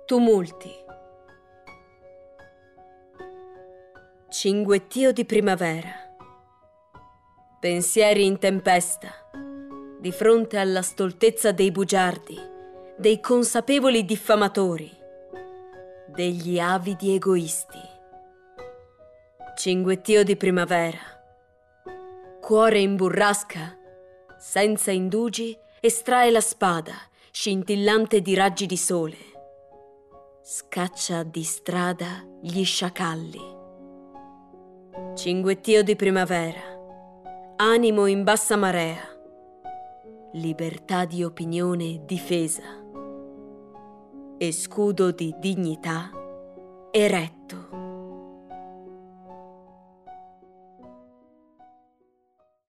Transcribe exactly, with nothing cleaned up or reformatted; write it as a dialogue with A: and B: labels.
A: Tumulti. Cinguettio di primavera. Pensieri in tempesta, di fronte alla stoltezza dei bugiardi, dei consapevoli diffamatori, degli avidi egoisti. Cinguettio di primavera. Cuore in burrasca, senza indugi, estrae la spada, scintillante di raggi di sole. Scaccia di strada gli sciacalli. Cinguettio di primavera. Animo in bassa marea. Libertà di opinione difesa. E scudo di dignità eretto.